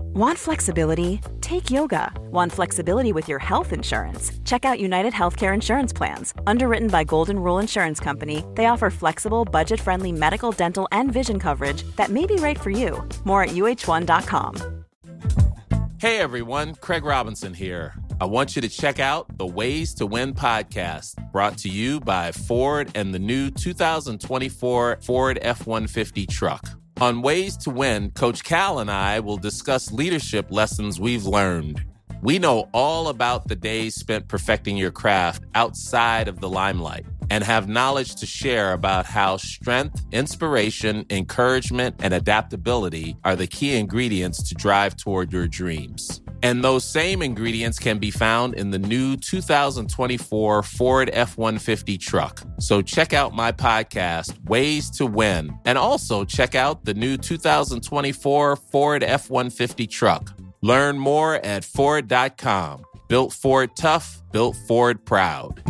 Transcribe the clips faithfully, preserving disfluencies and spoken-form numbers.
Want flexibility? Take yoga. Want flexibility with your health insurance? Check out United Healthcare Insurance Plans. Underwritten by Golden Rule Insurance Company, they offer flexible, budget-friendly medical, dental, and vision coverage that may be right for you. More at U H one dot com. Hey everyone, Craig Robinson here. I want you to check out the Ways to Win podcast, brought to you by Ford and the new two thousand twenty-four Ford F one fifty truck. On Ways to Win, Coach Cal and I will discuss leadership lessons we've learned. We know all about the days spent perfecting your craft outside of the limelight and have knowledge to share about how strength, inspiration, encouragement, and adaptability are the key ingredients to drive toward your dreams. And those same ingredients can be found in the new two thousand twenty-four Ford F one fifty truck. So check out my podcast, Ways to Win, and also check out the new two thousand twenty-four Ford F one fifty truck. Learn more at Ford dot com. Built Ford tough, built Ford proud.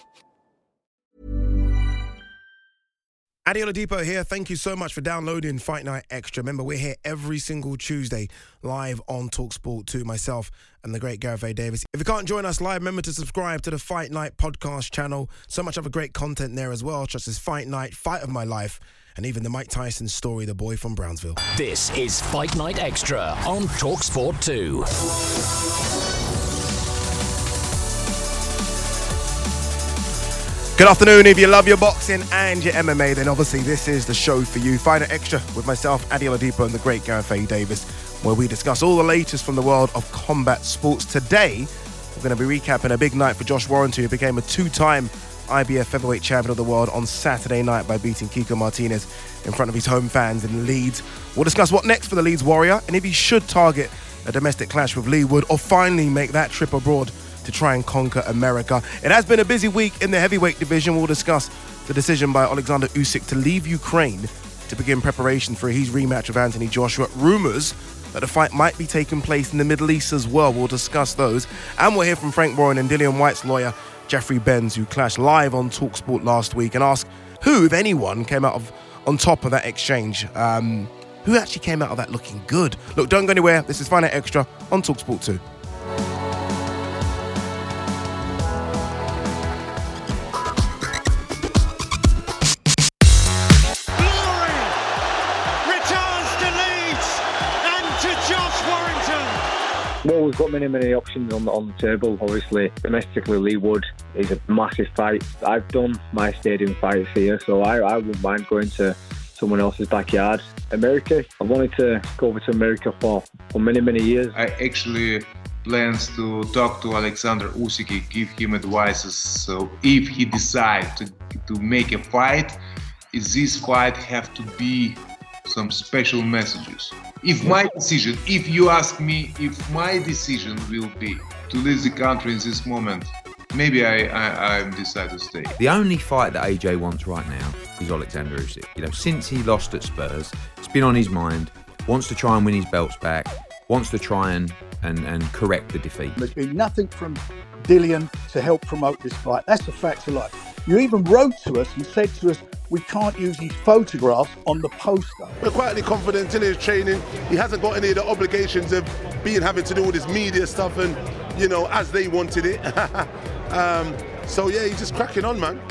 Adi Oladipo here. Thank you so much for downloading Fight Night Extra. Remember, we're here every single Tuesday live on TalkSport two, myself and the great Gareth A. Davis. If you can't join us live, remember to subscribe to the Fight Night podcast channel. So much other great content there as well, such as Fight Night, Fight of My Life, and even the Mike Tyson story, The Boy from Brownsville. This is Fight Night Extra on TalkSport two. Good afternoon. If you love your boxing and your M M A, then obviously this is the show for you. Fight Night Extra with myself, Adi Oladipo, and the great Gareth A. Davis, where we discuss all the latest from the world of combat sports. Today, we're going to be recapping a big night for Josh Warrington, who became a two-time I B F featherweight champion of the world on Saturday night by beating Kiko Martinez in front of his home fans in Leeds. We'll discuss what next for the Leeds Warrior and if he should target a domestic clash with Leigh Wood or finally make that trip abroad to try and conquer America. It has been a busy week in the heavyweight division. We'll discuss the decision by Alexander Usyk to leave Ukraine to begin preparation for his rematch with Anthony Joshua. Rumours that the fight might be taking place in the Middle East as well. We'll discuss those. And we'll hear from Frank Warren and Dillian White's lawyer, Jeffrey Benz, who clashed live on TalkSport last week, and ask who, if anyone, came out of on top of that exchange. Um, who actually came out of that looking good? Look, don't go anywhere. This is Fight Night Extra on TalkSport two. Well, we've got many, many options on the, on the table. Obviously, domestically, Leigh Wood is a massive fight. I've done my stadium fights here, so I, I wouldn't mind going to someone else's backyard. America, I wanted to go over to America for, for many, many years. I actually plans to talk to Alexander Usyk, give him advices. So if he decides to, to make a fight, is this fight have to be some special messages? If my decision, if you ask me, if my decision will be to leave the country in this moment, maybe I, I, I decide to stay. The only fight that A J wants right now is Alexander Usyk. You know, since he lost at Spurs, it's been on his mind, wants to try and win his belts back, wants to try and, and, and correct the defeat. There's been nothing from Dillian to help promote this fight. That's the fact of life. You even wrote to us and said to us, we can't use his photograph on the poster. We're quietly confident in his training. He hasn't got any of the obligations of being having to do all this media stuff and, you know, as they wanted it. um, so, yeah, he's just cracking on, man.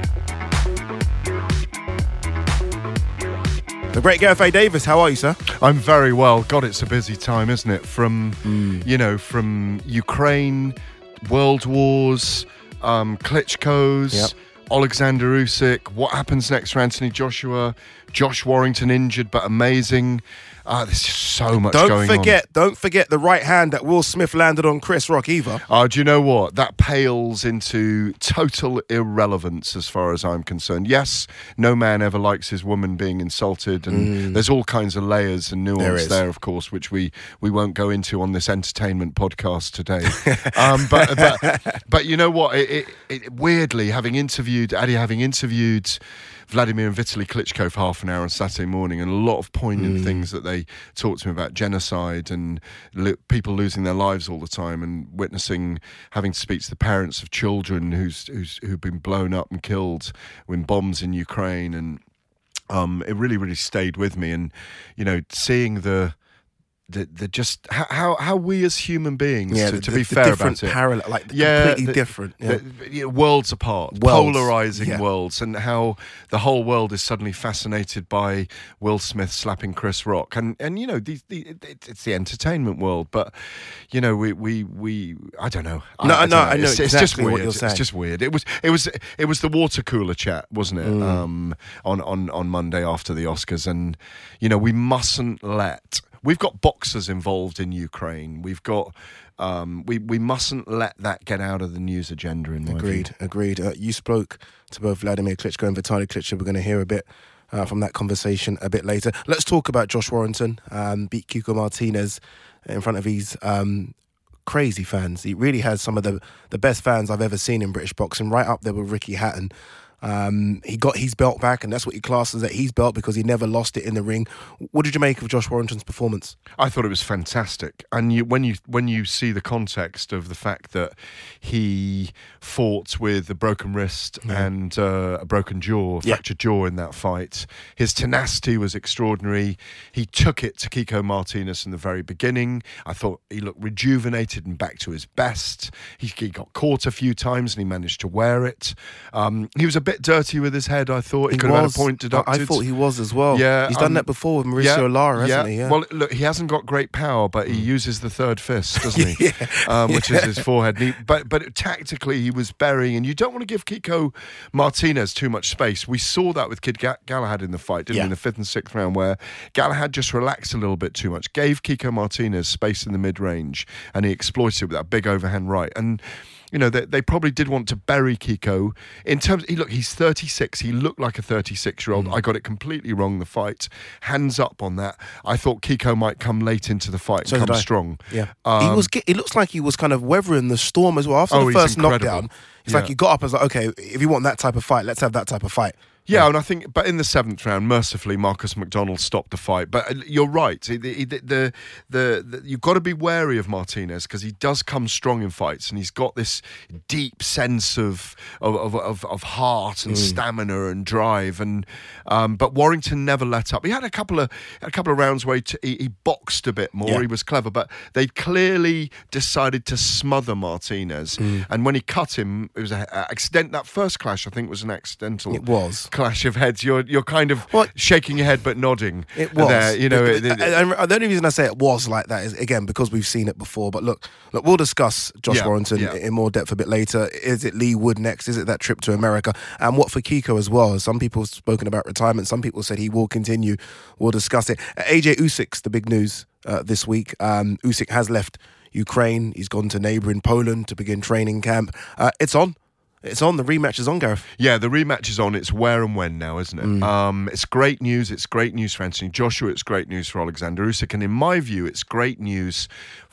The great Gareth A. Davis, how are you, sir? I'm very well. God, it's a busy time, isn't it? From, mm. you know, from Ukraine, World Wars, um, Klitschko's, yep. Alexander Usyk, what happens next for Anthony Joshua, Josh Warrington injured but amazing. Uh, there's just so much don't going forget, on. Don't forget the right hand that Will Smith landed on Chris Rock either. Uh, do you know what? That pales into total irrelevance as far as I'm concerned. Yes, no man ever likes his woman being insulted, and mm. there's all kinds of layers and nuance there, there, of course, which we, we won't go into on this entertainment podcast today. um, but, but but you know what? It, it, it, weirdly, having interviewed, Adi, having interviewed Vladimir and Vitaly Klitschko for half an hour on Saturday morning, and a lot of poignant mm. things that they talked to me about, genocide and li- people losing their lives all the time, and witnessing, having to speak to the parents of children who's, who's who've been blown up and killed in bombs in Ukraine, and um, it really, really stayed with me. And you know, seeing the the, the just how how we as human beings, yeah, to, the, to the, be the fair different about it, parallel, like yeah, completely the, different, yeah. the, you know, worlds apart, Worlds. polarizing Yeah. worlds, and how the whole world is suddenly fascinated by Will Smith slapping Chris Rock, and and you know, the, the, it's the entertainment world, but you know, we we, we I don't know. No, I, I no, don't know. I know it's, exactly it's just what weird. you're saying. It's just weird. It was it was it was the water cooler chat, wasn't it? Mm. Um, on on on Monday after the Oscars, and you know, we mustn't let. We've got boxers involved in Ukraine. We've got. Um, we we mustn't let that get out of the news agenda. In my Agreed, view. agreed. Uh, you spoke to both Vladimir Klitschko and Vitaly Klitschko. We're going to hear a bit uh, from that conversation a bit later. Let's talk about Josh Warrington. Um, beat Kiko Martinez in front of his um, crazy fans. He really has some of the, the best fans I've ever seen in British boxing, right up there with Ricky Hatton. Um, he got his belt back, and that's what he classes at his belt because he never lost it in the ring. What did you make of Josh Warrington's performance? I thought it was fantastic, and you, when you when you see the context of the fact that he fought with a broken wrist Yeah. and uh, a broken jaw, Yeah. fractured jaw in that fight, his tenacity was extraordinary. He took it to Kiko Martinez in the very beginning. I thought he looked rejuvenated and back to his best. He, he got caught a few times and he managed to wear it. Um, he was a bit dirty with his head, I thought. He, He could have was. had a point deducted. I thought he was as well. Yeah, He's done um, that before with Mauricio Lara, hasn't he? Yeah. Well, look, he hasn't got great power, but he uses the third fist, doesn't he? Yeah. Um, which Yeah. is his forehead. And he, but but tactically, he was burying, and you don't want to give Kiko Martinez too much space. We saw that with Kid Ga- Galahad in the fight, didn't Yeah. we, in the fifth and sixth round, where Galahad just relaxed a little bit too much, gave Kiko Martinez space in the mid-range, and he exploited it with that big overhand right. And you know, they, they probably did want to bury Kiko. In terms, he look, he's thirty-six. He looked like a thirty-six-year-old. Mm. I got it completely wrong, the fight. Hands up on that. I thought Kiko might come late into the fight So and did come I. strong. Yeah, Um, he was. Get, it looks like he was kind of weathering the storm as well. After Oh, the he's first incredible. knockdown, it's Yeah. like he got up and was like, okay, if you want that type of fight, let's have that type of fight. Yeah, and I think, but in the seventh round, mercifully, Marcus McDonald stopped the fight. But uh, you're right. The, the, the, the, the, you've got to be wary of Martinez because he does come strong in fights, and he's got this deep sense of of of, of, of heart and Mm. stamina and drive. And um, but Warrington never let up. He had a couple of a couple of rounds where he, t- he, he boxed a bit more. Yeah. He was clever, but they clearly decided to smother Martinez. Mm. And when he cut him, it was an accident. That first clash, I think, was an accidental. It was. Clash of heads. You're you're kind of Well, shaking your head but nodding. It was. There, you know. It- it- it- and- and the only reason I say it was like that is, again, because we've seen it before. But look, look, we'll discuss Josh Yeah, Warrington yeah. in more depth a bit later. Is it Lee Wood next? Is it that trip to America? And what for Kiko as well? Some people have spoken about retirement. Some people said he will continue. We'll discuss it. A J Usyk's the big news uh, this week. Um, Usyk has left Ukraine. He's gone to neighbouring Poland to begin training camp. Uh, it's on. It's on. The rematch is on, Gareth. Yeah, the rematch is on. It's where and when now, isn't it? Mm. Um, it's great news. It's great news for Anthony Joshua. It's great news for Alexander Usyk. And in my view, it's great news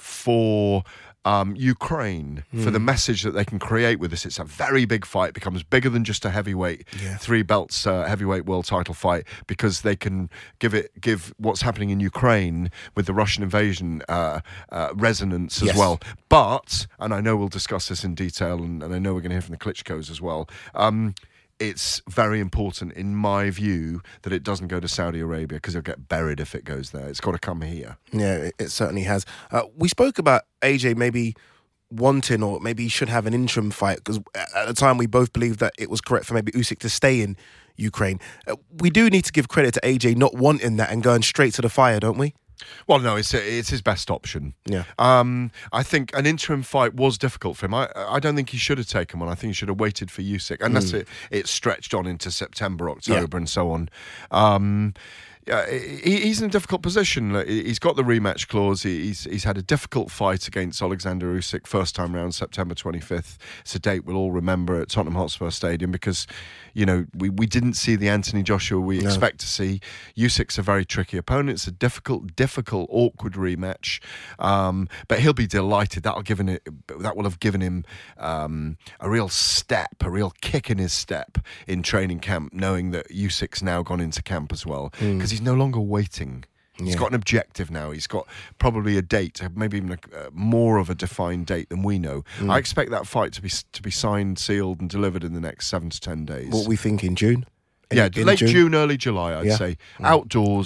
for um, Ukraine, for the message that they can create with this. It's a very big fight. It becomes bigger than just a heavyweight, Yeah. three belts uh, heavyweight world title fight, because they can give it give what's happening in Ukraine with the Russian invasion uh, uh, resonance as Yes. well. But, and I know we'll discuss this in detail, and, and I know we're going to hear from the Klitschkos as well. Um, it's very important, in my view, that it doesn't go to Saudi Arabia because it'll get buried if it goes there. It's got to come here. Yeah, it, it certainly has. Uh, we spoke about A J maybe wanting, or maybe he should have an interim fight, because at the time we both believed that it was correct for maybe Usyk to stay in Ukraine. Uh, we do need to give credit to A J not wanting that and going straight to the fire, don't we? Well, no, it's it's his best option. Yeah. Um, I think an interim fight was difficult for him. I I don't think he should have taken one. I think he should have waited for Usyk, unless Mm. it, it stretched on into September, October, and so on. Um, yeah, he, he's in a difficult position. Like, He's got the rematch clause. He- He's he's had a difficult fight against Alexander Usyk first time round, September twenty-fifth. It's a date we'll all remember at Tottenham Hotspur Stadium because, you know, we, we didn't see the Anthony Joshua we No. expect to see. Usyk's a very tricky opponent. It's a difficult, difficult, awkward rematch. Um, but he'll be delighted. That'll given it. That will have given him um, a real step, a real kick in his step in training camp, knowing that Usyk's now gone into camp as well, because he's no longer waiting. He's Yeah. got an objective now. He's got probably a date, maybe even a, uh, more of a defined date than we know. Mm. I expect that fight to be to be signed, sealed, and delivered in the next seven to ten days. What we think in June? In- yeah, in late June? June, early July, I'd Yeah. say. Mm. Outdoors,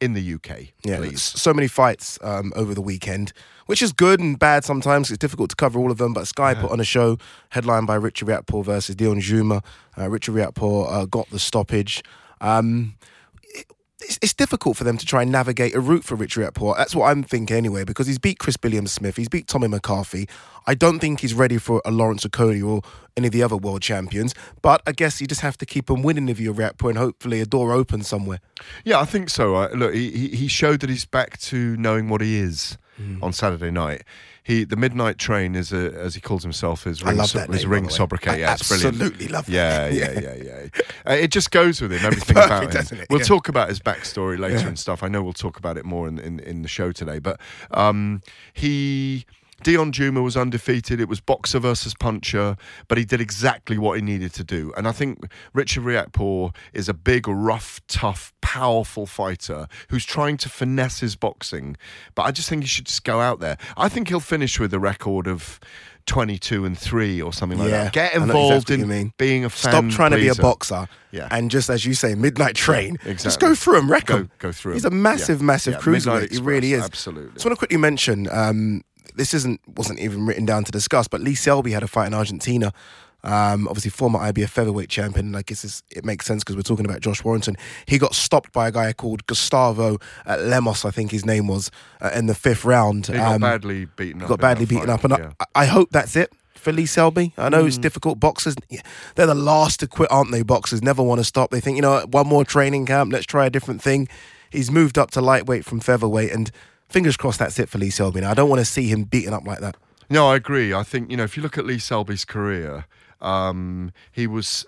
in the U K, yeah, please. So many fights um, over the weekend, which is good and bad sometimes. It's difficult to cover all of them, but Sky yeah. put on a show headlined by Richard Riakporhe versus Dion Juma. Uh, Richard Riakporhe uh, got the stoppage. Um, it, it's, it's difficult for them to try and navigate a route for Richard Riakporhe. That's what I'm thinking anyway, because he's beat Chris Billiams-Smith, he's beat Tommy McCarthy. I don't think he's ready for a Lawrence Okolie or any of the other world champions, but I guess you just have to keep him winning if you're Riakporhe and hopefully a door opens somewhere. Yeah, I think so. Uh, look, he, he showed that he's back to knowing what he is mm. on Saturday night. He, the Midnight Train, is a, as he calls himself, is ring, so, name, ring sobriquet. Yeah, it's brilliant. Absolutely love yeah, that. Yeah, yeah, yeah, yeah. uh, it just goes with him, everything perfect, about him. Doesn't it? We'll yeah. talk about his backstory later yeah. and stuff. I know we'll talk about it more in, in, in the show today. But um, he... Dion Juma was undefeated. It was boxer versus puncher, but he did exactly what he needed to do. And I think Richard Riakporhe is a big, rough, tough, powerful fighter who's trying to finesse his boxing. But I just think he should just go out there. I think he'll finish with a record of twenty-two and three or something like yeah, that. Get involved exactly in mean. being a fan. Stop trying pleaser. to be a boxer. Yeah. And just as you say, Midnight Train. Yeah, exactly. Just go through him, wreck go, him. Go through him. He's a massive, yeah. massive yeah. cruiserweight. He really is. Absolutely. Just want to quickly mention, um, this isn't wasn't even written down to discuss, but Lee Selby had a fight in Argentina. Um, obviously, former I B F featherweight champion. Like, it's just, it makes sense because we're talking about Josh Warrington. He got stopped by a guy called Gustavo uh, Lemos, I think his name was, uh, in the fifth round. He got um, badly beaten up. Got badly beaten fight, up, and yeah. I, I hope that's it for Lee Selby. I know mm. it's difficult. Boxers, they're the last to quit, aren't they? Boxers never want to stop. They think, you know, one more training camp, let's try a different thing. He's moved up to lightweight from featherweight, and fingers crossed that's it for Lee Selby. Now, I don't want to see him beaten up like that. No, I agree. I think, you know, if you look at Lee Selby's career, um, he was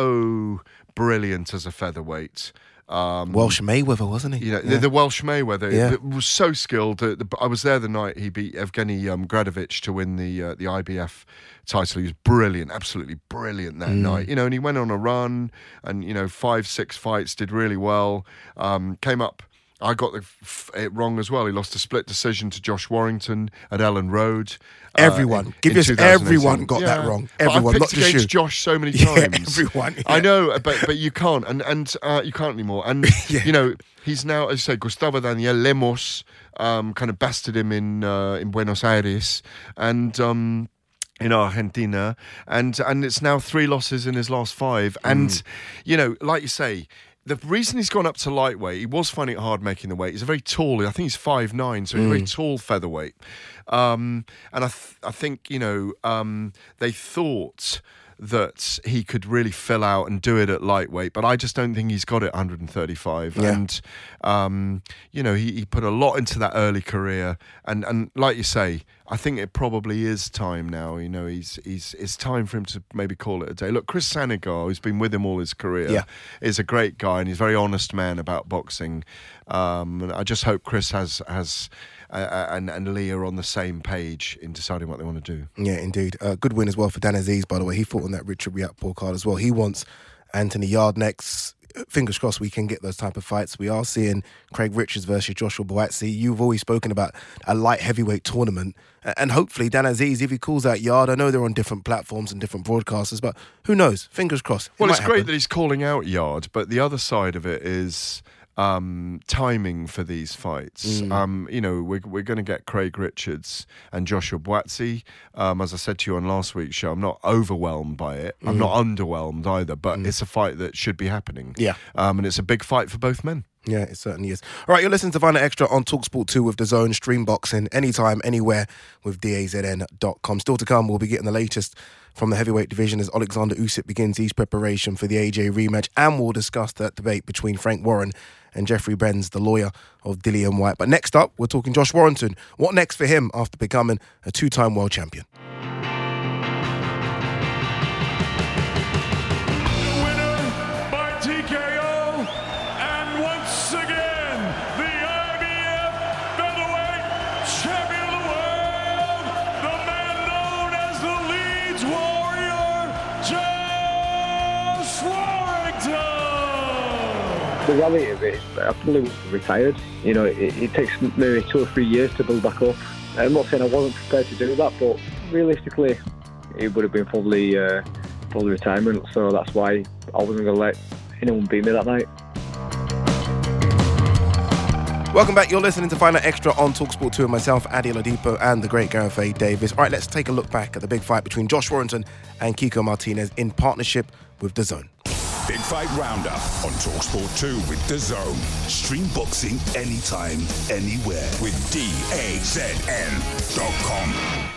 so brilliant as a featherweight. Um, Welsh Mayweather, wasn't he? You know, yeah. the, the Welsh Mayweather yeah. was so skilled. The, the, I was there the night he beat Evgeny um, Gradovich to win the uh, the I B F title. He was brilliant, absolutely brilliant that mm. night. You know, and he went on a run and, you know, five, six fights, did really well. Um, came up. I got the, it wrong as well. He lost a split decision to Josh Warrington at Ellen Road. Everyone, uh, in, give us everyone got yeah. that wrong. Everyone, I've not picked just against you. Josh so many times. Yeah, everyone, yeah. I know, but but you can't, and and uh, you can't anymore. And yeah. you know, he's now, as I say, Gustavo Daniel Lemos um, kind of bested him in uh, in Buenos Aires, and. Um, in Argentina, and and it's now three losses in his last five. And, mm. you know, like you say, the reason he's gone up to lightweight, he was finding it hard making the weight. He's a very tall, I think he's five nine, so he's mm. a very tall featherweight. Um, and I th- I think, you know, um, they thought that he could really fill out and do it at lightweight, but I just don't think he's got it one thirty-five. Yeah. And, um, you know, he, he put a lot into that early career. And, and like you say, I think it probably is time now. You know, he's he's it's time for him to maybe call it a day. Look, Chris Sanigar, who's been with him all his career, yeah. is a great guy, and he's a very honest man about boxing. Um, and I just hope Chris has has uh, and and Lee are on the same page in deciding what they want to do. Yeah, indeed. Uh, good win as well for Dan Aziz, by the way. He fought on that Richard Riakporhe card as well. He wants Anthony Yarde next. Fingers crossed we can get those type of fights. We are seeing Craig Richards versus Joshua Buatsi. You've always spoken about a light heavyweight tournament. And hopefully Dan Aziz, if he calls out Yarde, I know they're on different platforms and different broadcasters, but who knows? Fingers crossed. It well, it's happen. great that he's calling out Yarde, but the other side of it is um, timing for these fights. Mm. Um, you know, we're, we're going to get Craig Richards and Joshua Buatsi. Um, as I said to you on last week's show, I'm not overwhelmed by it. Mm. I'm not underwhelmed either, but mm. it's a fight that should be happening. Yeah. Um, and it's a big fight for both men. Yeah, it certainly is. All right, you're listening to Find Out Extra on TalkSport two with DAZN, stream boxing anytime, anywhere with D A Z N dot com. Still to come, we'll be getting the latest from the heavyweight division as Alexander Usyk begins his preparation for the A J rematch, and we'll discuss that debate between Frank Warren and Jeffrey Benz, the lawyer of Dillian Whyte. But next up, we're talking Josh Warrington. What next for him after becoming a two-time world champion? The reality of it is I probably would have retired. You know, it, it takes maybe two or three years to build back up. I'm not saying I wasn't prepared to do that, but realistically, it would have been probably uh, probably retirement. So that's why I wasn't going to let anyone beat me that night. Welcome back. You're listening to Fight Night Extra on TalkSport two with myself, Adi Oladipo, and the great Gareth A. Davis. All right, let's take a look back at the big fight between Josh Warrington and Kiko Martinez in partnership with DAZN. Big Fight Roundup on TalkSport two with DAZN. Stream boxing anytime, anywhere with D A Z N dot com.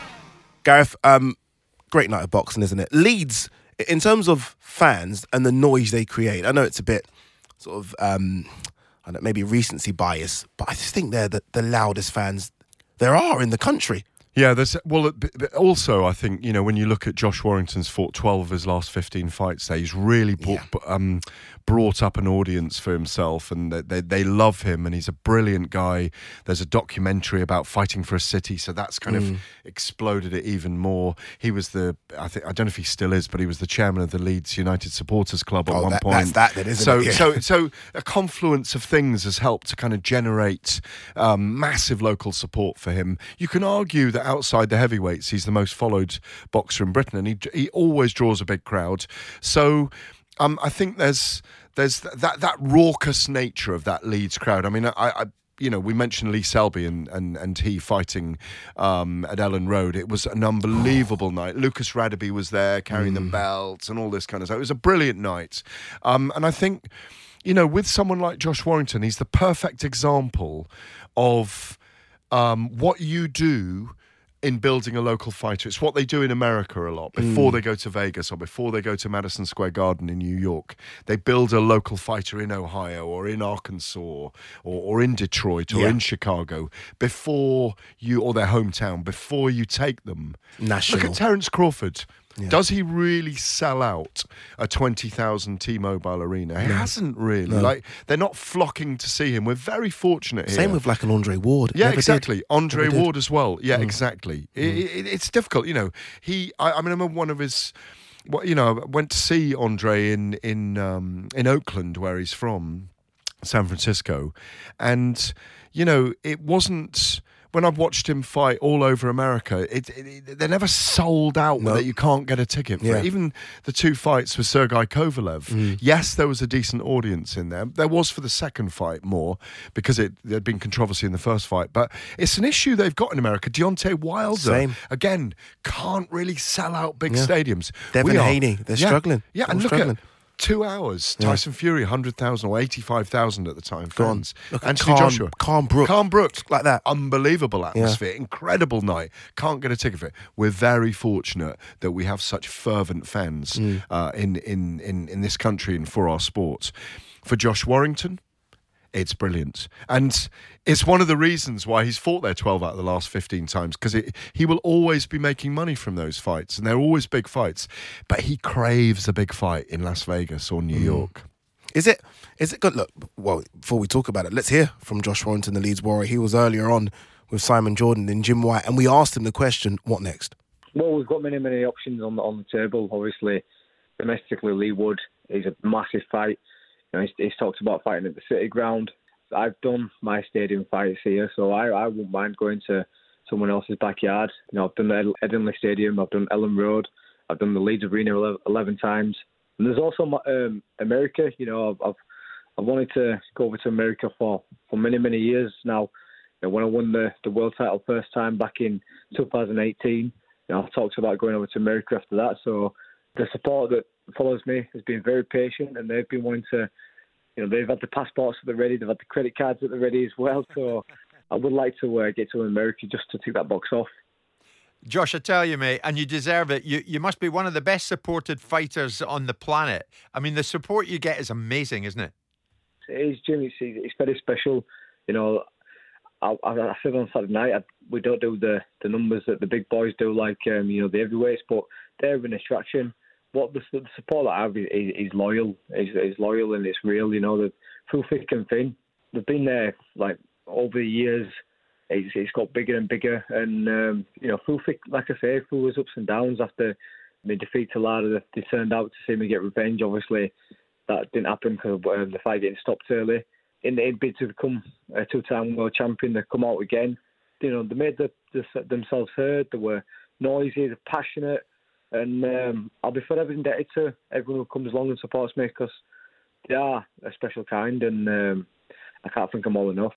Gareth, um, great night of boxing, isn't it? Leeds, in terms of fans and the noise they create, I know it's a bit sort of... Um, I don't know, maybe recency bias, but I just think they're the, the loudest fans there are in the country. Yeah, there's well. Also, I think you know when you look at Josh Warrington's fought twelve of his last fifteen fights. There, he's really brought, yeah. um, brought up an audience for himself, and they they love him, and he's a brilliant guy. There's a documentary about fighting for a city, so that's kind mm. of exploded it even more. He was the I think I don't know if he still is, but he was the chairman of the Leeds United Supporters Club at oh, one that, point. That's that, then, isn't so it? Yeah. so so a confluence of things has helped to kind of generate um, massive local support for him. You can argue that outside the heavyweights, he's the most followed boxer in Britain, and he he always draws a big crowd. So um, I think there's there's that that raucous nature of that Leeds crowd. I mean, I. I You know, we mentioned Lee Selby and, and, and he fighting um, at Ellen Road. It was an unbelievable night. Lucas Radaby was there carrying mm. the belts and all this kind of stuff. It was a brilliant night. Um, and I think, you know, with someone like Josh Warrington, he's the perfect example of um, what you do in building a local fighter. It's what they do in America a lot. Before mm. they go to Vegas or before they go to Madison Square Garden in New York, they build a local fighter in Ohio or in Arkansas or, or in Detroit or yeah. in Chicago before you, or their hometown, before you take them. National. Look at Terence Crawford. Yeah. Does he really sell out a twenty thousand T-Mobile arena? He no. hasn't really. No. Like, they're not flocking to see him. We're very fortunate here. Same with like an Andre Ward. Yeah, Never exactly. Did. Andre Never Ward did. as well. Yeah, mm. exactly. Mm. It, it, it's difficult, you know. He, I, I mean, I remember one of his, well, you know, I went to see Andre in in um, in Oakland, where he's from, San Francisco, and you know, it wasn't. When I've watched him fight all over America, it, it, it, they're never sold out no. that you can't get a ticket for yeah. it. Even the two fights with Sergei Kovalev, mm. yes, there was a decent audience in there. There was for the second fight more because it there'd been controversy in the first fight. But it's an issue they've got in America. Deontay Wilder, Same. again, can't really sell out big yeah. stadiums. Devin Haney, they're yeah, struggling. Yeah, they're and look struggling. at Two hours. Yeah. Tyson Fury, one hundred thousand or eighty-five thousand at the time. Fans. Look at Anthony Khan, Joshua. Khan Brooks. Khan Brooks. Like that. Unbelievable atmosphere. Yeah. Incredible night. Can't get a ticket for it. We're very fortunate that we have such fervent fans mm. uh, in, in, in, in this country and for our sports. For Josh Warrington, it's brilliant. And it's one of the reasons why he's fought there twelve out of the last fifteen times, because he will always be making money from those fights, and they're always big fights. But he craves a big fight in Las Vegas or New mm. York. Is it Is it good? Look, well, before we talk about it, let's hear from Josh Warrington, the Leeds Warrior. He was earlier on with Simon Jordan and Jim White, and we asked him the question, what next? Well, we've got many, many options on the, on the table. Obviously, domestically, Lee Wood is a massive fight. You know, he's, he's talked about fighting at the City Ground. I've done my stadium fights here, so I, I wouldn't mind going to someone else's backyard. You know, I've done the Headingley Stadium, I've done Ellen Road, I've done the Leeds Arena eleven times. And there's also um, America. You know, I've, I've I've wanted to go over to America for, for many, many years now. You know, when I won the, the world title first time back in two thousand eighteen, you know, I've talked about going over to America after that. So the support that follows me has been very patient, and they've been wanting to, you know, they've had the passports at the ready, they've had the credit cards at the ready as well. So I would like to uh, get to America just to tick that box off. Josh, I tell you, mate, and you deserve it. You you must be one of the best supported fighters on the planet. I mean, the support you get is amazing, isn't it? It is, Jim. It's, it's very special. You know, I, I, I said on Saturday night, I, we don't do the, the numbers that the big boys do, like, um, you know, the heavyweights, but they're an attraction. What the, the support that I have is, is loyal, is, is loyal and it's real. You know, the through thick and thin, they've been there like over the years. It's, it's got bigger and bigger, and um, you know, through thick, like I say, through his ups and downs after my defeat to Lara, they turned out to see me get revenge. Obviously, that didn't happen because um, the fight getting stopped early. In the bid to become a two-time world champion, they come out again. You know, they made the, the, themselves heard. They were noisy, they're passionate. And um, I'll be forever indebted to everyone who comes along and supports me, because they are a special kind, and um, I can't thank them all enough.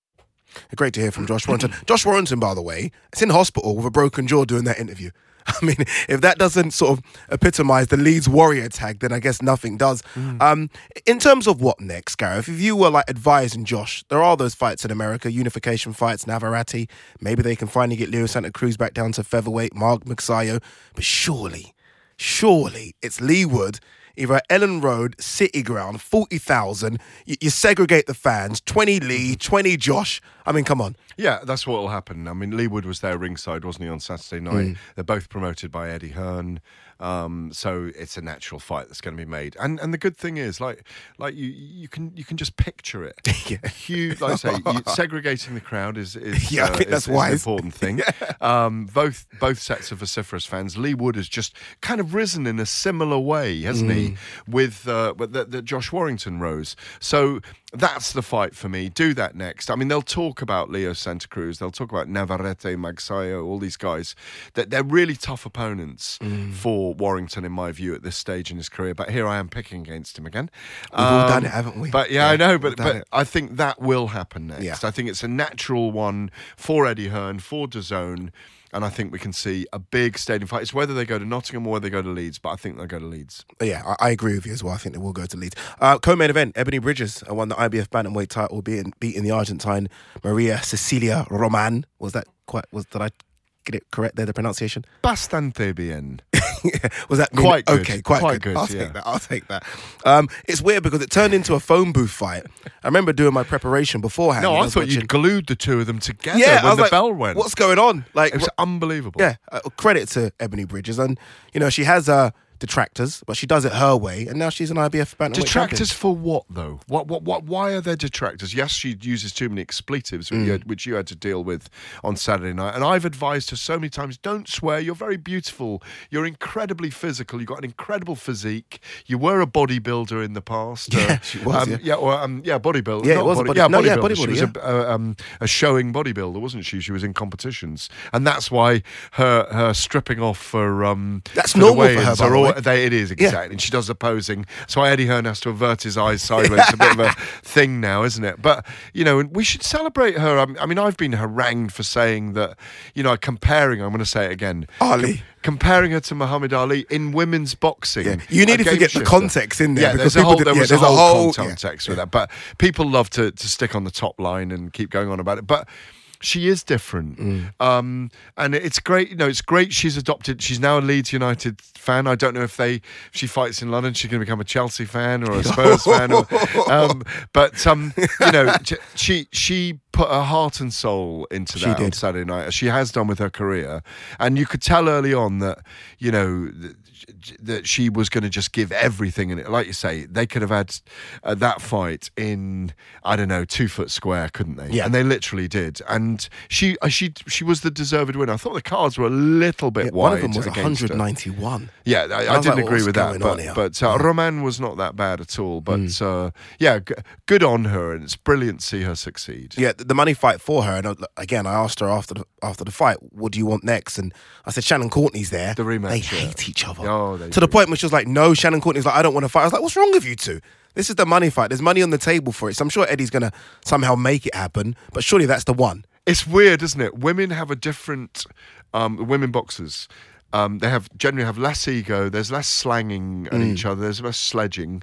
Great to hear from Josh Warrington. Josh Warrington, by the way, is in hospital with a broken jaw doing that interview. I mean, if that doesn't sort of epitomise the Leeds Warrior tag, then I guess nothing does. Mm. Um, in terms of what next, Gareth, if you were like advising Josh, there are those fights in America, unification fights, Navarrete, maybe they can finally get Leo Santa Cruz back down to featherweight, Mark Magsayo, but surely, surely it's Leigh Wood, either Ellen Road, City Ground, forty thousand, you, you segregate the fans, twenty Lee, twenty Josh. I mean, come on. Yeah, that's what will happen. I mean, Leigh Wood was there ringside, wasn't he, on Saturday night? Mm. They're both promoted by Eddie Hearn. Um, so it's a natural fight that's going to be made. And and the good thing is, like like you you can you can just picture it. yeah. Huge, like I say, you, segregating the crowd is is, yeah, uh, I think that's is, wise. is an important thing. yeah. um, both both sets of vociferous fans. Leigh Wood has just kind of risen in a similar way, hasn't mm. he? With uh, with that that Josh Warrington rose. So that's the fight for me. Do that next. I mean, they'll talk about Leo Santa Cruz. They'll talk about Navarrete, Magsayo, all these guys. That they're really tough opponents mm. for Warrington, in my view, at this stage in his career. But here I am picking against him again. We've um, all done it, haven't we? But yeah, yeah I know. But but it. I think that will happen next. Yeah. I think it's a natural one for Eddie Hearn, for DAZN. And I think we can see a big stadium fight. It's whether they go to Nottingham or whether they go to Leeds, but I think they'll go to Leeds. Yeah, I, I agree with you as well. I think they will go to Leeds. Uh, co-main event, Ebony Bridges won the I B F bantamweight title, beating, beating the Argentine Maria Cecilia Roman. Was that quite, was, did I get it correct there, the pronunciation? Bastante bien. Was that mean, quite good? Okay, quite, quite good. good. I'll yeah. take that. I'll take that. Um, it's weird because it turned into a phone booth fight. I remember doing my preparation beforehand. No, I, I thought watching... you glued the two of them together yeah, when the like, bell went. What's going on? Like, it was unbelievable. Yeah, uh, credit to Ebony Bridges, and you know she has uh, detractors, but she does it her way, and now she's an I B F bantamweight Detractors champion. For what though? What what what? Why are there detractors? Yes, she uses too many expletives, mm. which, you had, which you had to deal with on Saturday night, and I've advised her so many times: don't swear. You're very beautiful. You're incredibly physical. You've got an incredible physique. You were a bodybuilder in the past. Yeah, uh, she was. Um, yeah, yeah, or, um, yeah, bodybuilder. Yeah, Not it was body, a body, yeah, no, bodybuilder. yeah, bodybuilder. She was yeah. a, a, um, a showing bodybuilder, wasn't she? She was in competitions, and that's why her her stripping off for um. That's for normal the for her. By are the all, way. they, it is exactly. Yeah. And she does the posing. So Eddie Hearn has to avert his eyes sideways. It's a bit of a thing now, isn't it? But, you know, we should celebrate her. I mean, I've been harangued for saying that, you know, comparing, I'm going to say it again. Ali. Com- comparing her to Muhammad Ali in women's boxing. Yeah. You needed to get the context in there. Yeah, because there's a whole, did, there yeah, was a whole, whole yeah. context with that. But people love to, to stick on the top line and keep going on about it. But she is different. Mm. Um, and it's great, you know, it's great she's adopted, she's now a Leeds United fan. I don't know if they, if she fights in London, she's going to become a Chelsea fan or a Spurs fan. Or, um, but, um, you know, she she put her heart and soul into that on Saturday night, as she has done with her career. And you could tell early on that, you know, that she was going to just give everything in it. Like you say, they could have had uh, that fight in, I don't know, two foot square, couldn't they? Yeah. And they literally did. And she uh, she she was the deserved winner. I thought the cards were a little bit yeah, wide. One of them was one ninety-one. Her. Yeah, I, I, I didn't like, agree with that. But, but uh, yeah. Roman was not that bad at all. But mm. uh, yeah, g- good on her. And it's brilliant to see her succeed. Yeah, the money fight for her. And again, I asked her after the, after the fight, what do you want next? And I said, Shannon Courtney's there. The rematch. They yeah. hate each other. Oh, they to do. the point where she was like, no, Shannon Courtney's like, I don't want to fight. I was like, what's wrong with you two? This is the money fight. There's money on the table for it. So I'm sure Eddie's going to somehow make it happen. But surely that's the one. It's weird, isn't it? Women have a different... Um, women boxers... Um, they have generally have less ego. There's less slanging at mm. each other. There's less sledging.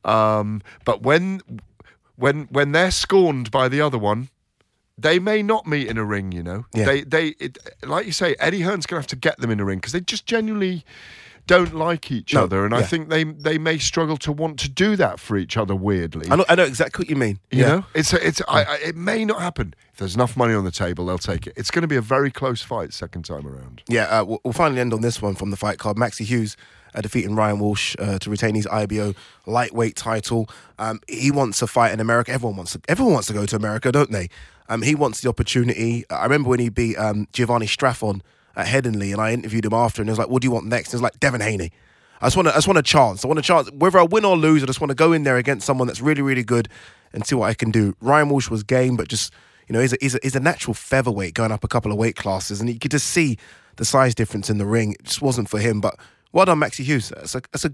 Um, but when when when they're scorned by the other one, they may not meet in a ring. You know, yeah. they they it, like you say, Eddie Hearn's going to have to get them in a ring because they just genuinely don't like each no, other, and yeah. I think they they may struggle to want to do that for each other. Weirdly, I know, I know exactly what you mean. You yeah. know, it's a, it's I, I, it may not happen. If there's enough money on the table, they'll take it. It's going to be a very close fight second time around. Yeah, uh, we'll, we'll finally end on this one from the fight card. Maxie Hughes uh, defeating Ryan Walsh uh, to retain his I B O lightweight title. Um, he wants to fight in America. Everyone wants to. Everyone wants to go to America, don't they? Um, he wants the opportunity. I remember when he beat um, Giovanni Straffon at Headingley, and I interviewed him after, and he was like, "What do you want next?" And he was like, "Devin Haney." I just want to, I just want a chance. I want a chance. Whether I win or lose, I just want to go in there against someone that's really, really good and see what I can do. Ryan Walsh was game, but just, you know, he's a, he's a, he's a natural featherweight going up a couple of weight classes, and you could just see the size difference in the ring. It just wasn't for him. But well done, Maxie Hughes. It's a, it's a good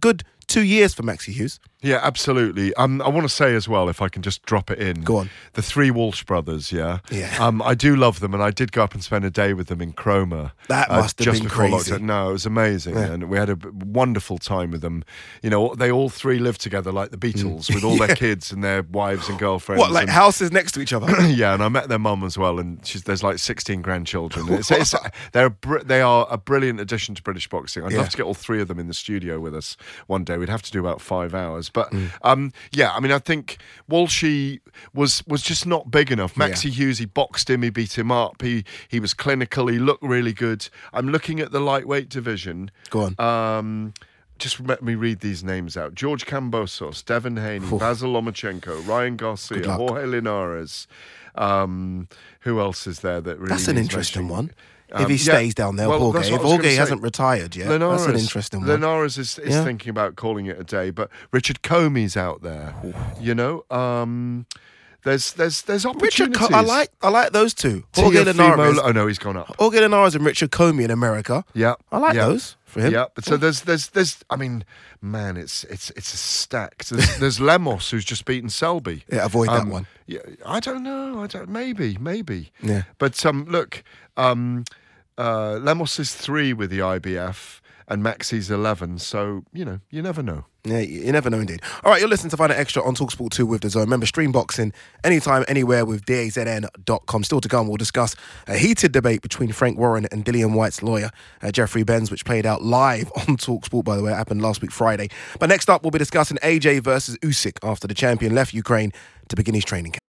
two years for Maxi Hughes. Yeah, absolutely. Um, I want to say as well, if I can just drop it in. Go on. The three Walsh brothers, yeah? Yeah. Um, I do love them, and I did go up and spend a day with them in Cromer. That uh, must have just been before crazy. Lockdown. No, it was amazing, Yeah. and we had a b- wonderful time with them. You know, they all three lived together like the Beatles, with all Yeah. their kids and their wives and girlfriends. What, like and, houses next to each other? yeah, and I met their mum as well, and she's, there's like sixteen grandchildren. It's, it's, they're a br- they are a brilliant addition to British boxing. I'd Yeah. love to get all three of them in the studio with us one day. We'd have to do about five hours, but Mm. um, yeah, I mean, I think Walshy was was just not big enough. Maxi Yeah. Hughes, he boxed him, he beat him up, he he was clinical, he looked really good. I'm looking at the lightweight division. Go on. Um, just let me read these names out. George Cambosos, Devin Haney, Basil Lomachenko, Ryan Garcia, Good luck. Jorge Linares. Um, who else is there that really That's an needs interesting mentioning? one. Um, if he yeah, stays down there, well, Jorge. that's what If I was gonna Jorge say. hasn't retired yet, Linares, that's an interesting one. Linares is, is Yeah. thinking about calling it a day, but Richard Comey's out there. You know, um, there's there's there's Richard, opportunities. Co- I like I like those two. Jorge Teofimo- Linares. Oh no, he's gone up. Jorge Linares and Richard Comey in America. Yeah, I like yeah. those for him. Yeah, but so there's there's there's I mean, man, it's it's it's a stack. There's, there's Lemos who's just beaten Selby. Yeah, avoid that Um, one. Yeah, I don't know. I don't. Maybe, maybe. Yeah. But um, look, um, uh, Lemos is three with the I B F, and Maxi's eleven. So you know, you never know. Yeah, you you never know indeed. All right, you're listening to Find Out Extra on TalkSport two with The Zone. Remember, stream boxing anytime, anywhere with D A Z N dot com. Still to come, we'll discuss a heated debate between Frank Warren and Dillian White's lawyer, uh, Jeffrey Benz, which played out live on TalkSport, by the way. It happened last week, Friday. But next up, we'll be discussing A J versus Usyk after the champion left Ukraine to begin his training camp.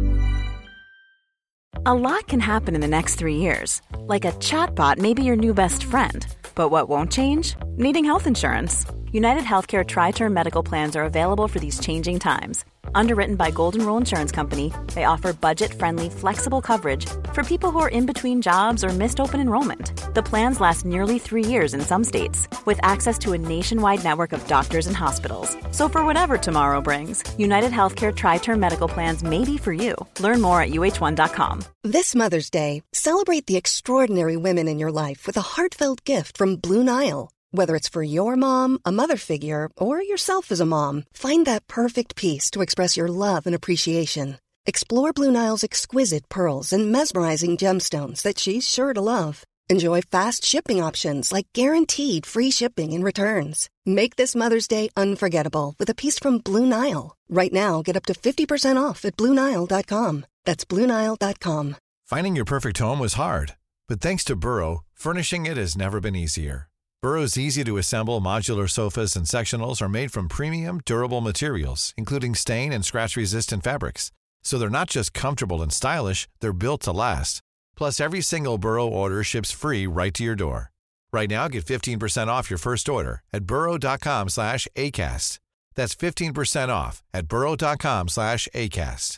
A lot can happen in the next three years. Like a chatbot may be your new best friend. But what won't change? Needing health insurance. United Healthcare Tri-Term Medical Plans are available for these changing times. Underwritten by Golden Rule Insurance Company, they offer budget-friendly, flexible coverage for people who are in between jobs or missed open enrollment. The plans last nearly three years in some states, with access to a nationwide network of doctors and hospitals. So for whatever tomorrow brings, United Healthcare Tri-Term Medical Plans may be for you. Learn more at U H one dot com. This Mother's Day, celebrate the extraordinary women in your life with a heartfelt gift from Blue Nile. Whether it's for your mom, a mother figure, or yourself as a mom, find that perfect piece to express your love and appreciation. Explore Blue Nile's exquisite pearls and mesmerizing gemstones that she's sure to love. Enjoy fast shipping options like guaranteed free shipping and returns. Make this Mother's Day unforgettable with a piece from Blue Nile. Right now, get up to fifty percent off at Blue Nile dot com. That's Blue Nile dot com. Finding your perfect home was hard, but thanks to Burrow, furnishing it has never been easier. Burrow's easy-to-assemble modular sofas and sectionals are made from premium, durable materials, including stain and scratch-resistant fabrics. So they're not just comfortable and stylish, they're built to last. Plus, every single Burrow order ships free right to your door. Right now, get fifteen percent off your first order at burrow dot com slash ACAST. That's fifteen percent off at burrow dot com slash ACAST.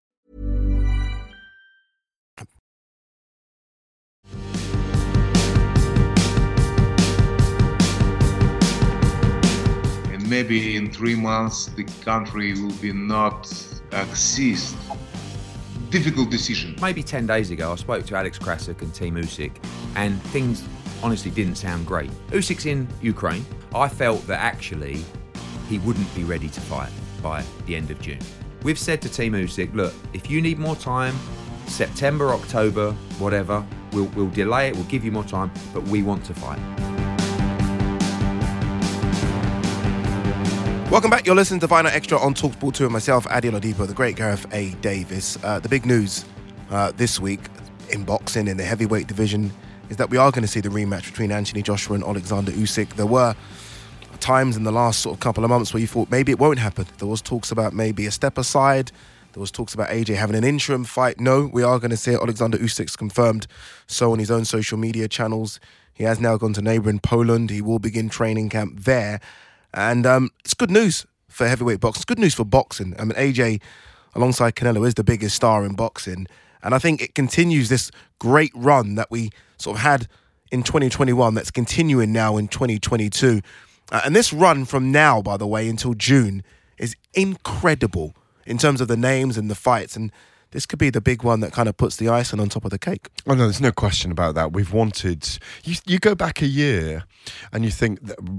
Maybe in three months the country will be not exist. Difficult decision. Maybe ten days ago, I spoke to Alex Krasik and Team Usyk, and things honestly didn't sound great. Usyk's in Ukraine. I felt that actually he wouldn't be ready to fight by the end of June. We've said to Team Usyk, look, if you need more time, September, October, whatever, we'll, we'll delay it, we'll give you more time, but we want to fight. Welcome back. You're listening to Find Out Extra on TalkSport two and myself, Adi Oladipo, the great Gareth A. Davis. Uh, the big news uh, this week in boxing in the heavyweight division is that we are going to see the rematch between Anthony Joshua and Alexander Usyk. There were times in the last sort of couple of months where you thought maybe it won't happen. There was talks about maybe a step aside. There was talks about A J having an interim fight. No, we are going to see it. Alexander Usyk's confirmed so on his own social media channels. He has now gone to neighbouring Poland. He will begin training camp there. And um, it's good news for heavyweight boxing. It's good news for boxing. I mean, A J, alongside Canelo, is the biggest star in boxing. And I think it continues this great run that we sort of had in twenty twenty-one that's continuing now in twenty twenty-two. Uh, and this run from now, by the way, until June is incredible in terms of the names and the fights. And this could be the big one that kind of puts the icing on top of the cake. Oh, no, there's no question about that. We've wanted... You, you go back a year and you think that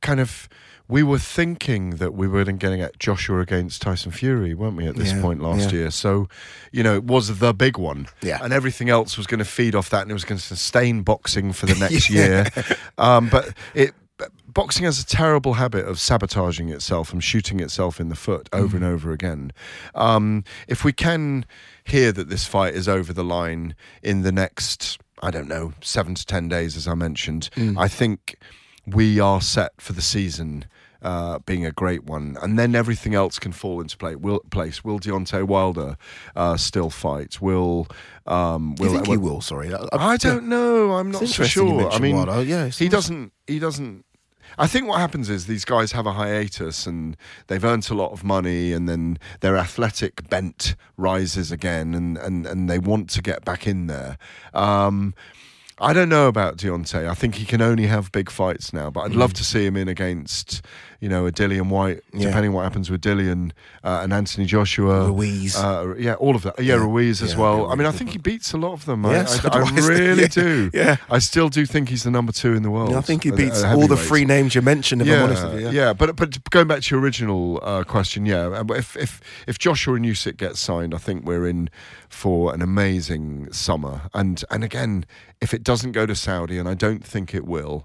kind of, we were thinking that we were going to get Joshua against Tyson Fury, weren't we, at this Yeah, point last yeah. year? So, you know, it was the big one. Yeah. And everything else was going to feed off that, and it was going to sustain boxing for the next Yeah. year. Um, but it boxing has a terrible habit of sabotaging itself and shooting itself in the foot over Mm. and over again. Um, if we can hear that this fight is over the line in the next, I don't know, seven to ten days, as I mentioned, Mm. I think we are set for the season uh, being a great one, and then everything else can fall into play. Will, place. Will Deontay Wilder uh, still fight? Will um, Do you will, think he will? Sorry, I, I don't know. I'm It's not so interesting you sure. I mentioned mean, Wilder. Yeah, it's he nice. doesn't. He doesn't. I think what happens is these guys have a hiatus and they've earned a lot of money, and then their athletic bent rises again, and, and, and they want to get back in there. Um, I don't know about Deontay. I think he can only have big fights now, but I'd Mm. love to see him in against, you know, a Dillian White, Yeah. depending what happens with Dillian uh, and Anthony Joshua. Ruiz. Uh, yeah, all of that. Yeah, Yeah. Ruiz as Yeah, well. yeah, I mean, I Ruiz. think he beats a lot of them. Yeah, I, so I, do I I. really Yeah. do. Yeah. I still do think he's the number two in the world. Yeah, I think he at- beats at all the heavyweight. three names you mentioned, if yeah, I'm honest with you. Yeah. yeah, but but going back to your original uh, question, yeah, if if if Joshua and Usyk get signed, I think we're in for an amazing summer. And and again, if it doesn't go to Saudi, and I don't think it will,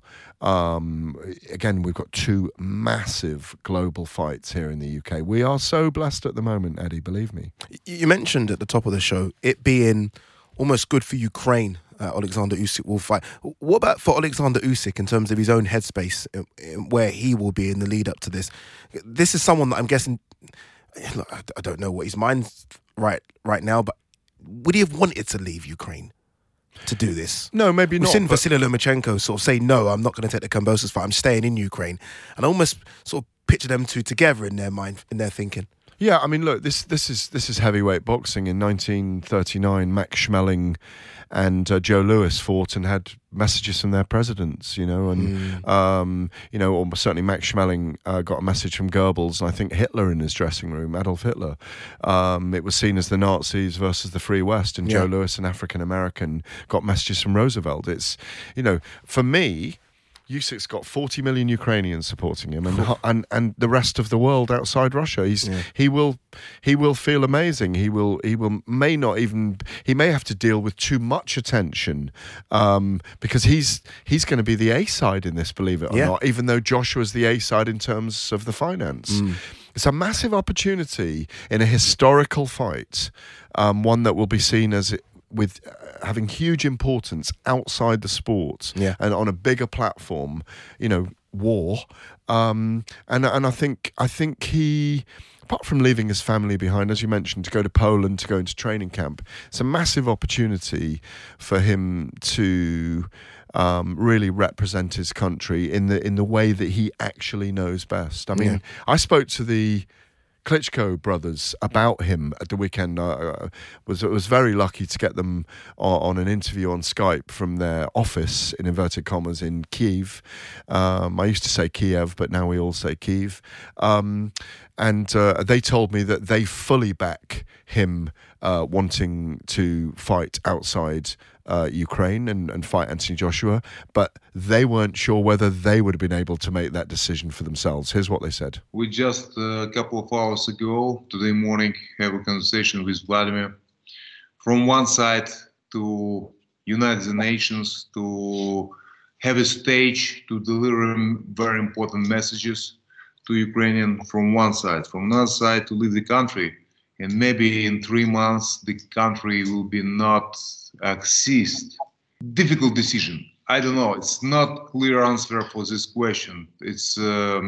um, again, we've got two massive global fights here in the U K. We are so blessed at the moment, Eddie. Believe me. You mentioned at the top of the show it being almost good for Ukraine. Uh, Alexander Usyk will fight. What about for Alexander Usyk in terms of his own headspace, uh, uh, where he will be in the lead up to this? This is someone that I'm guessing. Look, I I don't know what his mind's right right now, but would he have wanted to leave Ukraine to do this? No, maybe We've not. seen but- Vasily Lomachenko sort of say, "No, I'm not going to take the Kambosos fight. I'm staying in Ukraine," and I almost sort of picture them two together in their mind, in their thinking. Yeah, I mean, look, this this is this is heavyweight boxing. In nineteen thirty-nine, Max Schmeling and uh, Joe Louis fought and had messages from their presidents, you know, and Mm. um, you know, or certainly Max Schmeling uh, got a message from Goebbels, and I think Hitler in his dressing room, Adolf Hitler. Um, it was seen as the Nazis versus the Free West, and Yeah. Joe Louis, an African American, got messages from Roosevelt. It's, you know, for me, Usyk's got forty million Ukrainians supporting him, and and and the rest of the world outside Russia. He's Yeah. he will he will feel amazing. He will he will may not even he may have to deal with too much attention, um, because he's he's going to be the A side in this. Believe it or Yeah. not, even though Joshua's the A side in terms of the finance. Mm. It's a massive opportunity in a historical fight, um, one that will be seen as with uh, having huge importance outside the sport, Yeah. and on a bigger platform, you know, war. Um, and and I think I think he, apart from leaving his family behind, as you mentioned, to go to Poland, to go into training camp, it's a massive opportunity for him to um, really represent his country in the in the way that he actually knows best. I mean, Yeah. I spoke to the Klitschko brothers about him at the weekend. I uh, was was very lucky to get them on, on an interview on Skype from their office, in inverted commas, in Kiev. Um, I used to say Kiev, but now we all say Kiev. Um, and uh, they told me that they fully back him uh, wanting to fight outside uh, Ukraine and, and fight Anthony Joshua, but they weren't sure whether they would have been able to make that decision for themselves. Here's what they said. We just uh, a couple of hours ago, today morning, have a conversation with Vladimir. From one side, to unite the nations, to have a stage to deliver very important messages to Ukrainian from one side. From another side, to leave the country. And maybe in three months, the country will be not exist. Difficult decision. I don't know. It's not clear answer for this question. It's